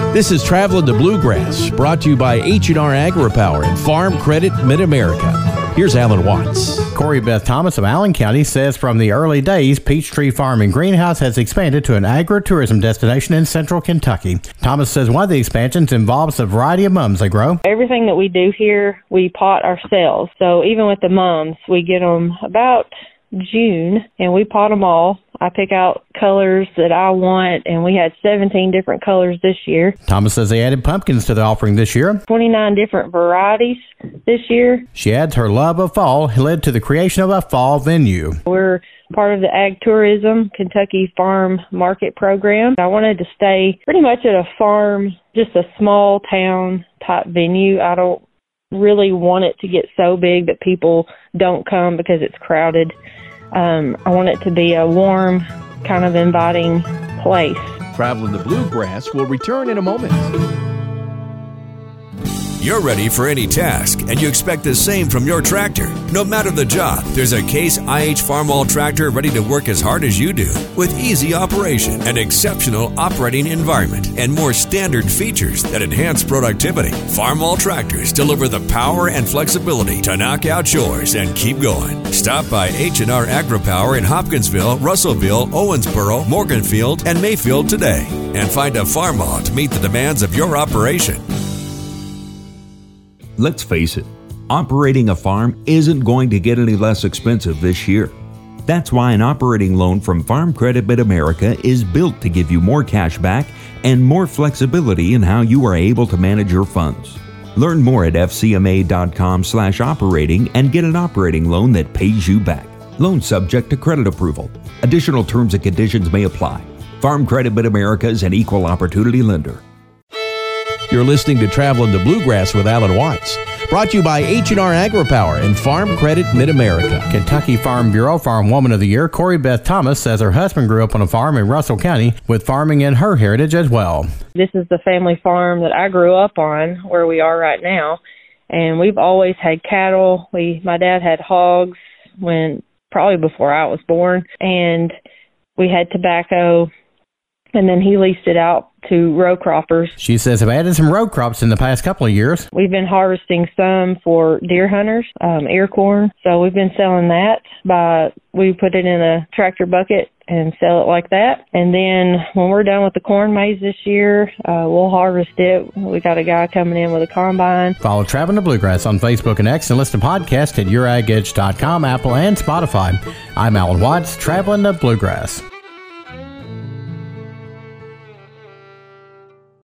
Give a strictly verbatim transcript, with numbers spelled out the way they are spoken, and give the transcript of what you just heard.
This is Traveling the Bluegrass, brought to you by H and R AgriPower and Farm Credit Mid-America. Here's Alan Watts. Corey Beth Thomas of Allen County says from the early days, Peachtree Farm and Greenhouse has expanded to an agritourism destination in central Kentucky. Thomas says one of the expansions involves a variety of mums they grow. Everything that we do here, we pot ourselves. So even with the mums, we get them about June, and we pot them all. I pick out colors that I want, and we had seventeen different colors this year. Thomas says they added pumpkins to the offering this year. twenty-nine different varieties this year. She adds her love of fall led to the creation of a fall venue. We're part of the Ag Tourism Kentucky Farm Market Program. I wanted to stay pretty much at a farm, just a small town type venue. I don't really want it to get so big that people don't come because it's crowded. Um, I want it to be a warm, kind of inviting place. Traveling the Bluegrass will return in a moment. You're ready for any task, and you expect the same from your tractor. No matter the job, there's a Case I H Farmall tractor ready to work as hard as you do, with easy operation, an exceptional operating environment, and more standard features that enhance productivity. Farmall tractors deliver the power and flexibility to knock out chores and keep going. Stop by H and R AgriPower in Hopkinsville, Russellville, Owensboro, Morganfield, and Mayfield today, and find a Farmall to meet the demands of your operation. Let's face it, operating a farm isn't going to get any less expensive this year. That's why an operating loan from Farm Credit Mid-America is built to give you more cash back and more flexibility in how you are able to manage your funds. Learn more at f c m a dot com slash operating and get an operating loan that pays you back. Loan subject to credit approval. Additional terms and conditions may apply. Farm Credit Mid-America is an equal opportunity lender. You're listening to Traveling the Bluegrass with Alan Watts, brought to you by H and R AgriPower and Farm Credit Mid-America. Kentucky Farm Bureau Farm Woman of the Year, Corey Beth Thomas, says her husband grew up on a farm in Russell County with farming in her heritage as well. This is the family farm that I grew up on, where we are right now, and we've always had cattle. We, my dad had hogs when probably before I was born, and we had tobacco, and then he leased it out to row croppers. She says have added some row crops in the past couple of years. We've been harvesting some for deer hunters, um, ear corn. So we've been selling that by, we put it in a tractor bucket and sell it like that. And then when we're done with the corn maze this year, uh, we'll harvest it. We got a guy coming in with a combine. Follow Traveling the Bluegrass on Facebook and X and listen to podcasts at your ag edge dot com, Apple, and Spotify. I'm Alan Watts, Traveling the Bluegrass.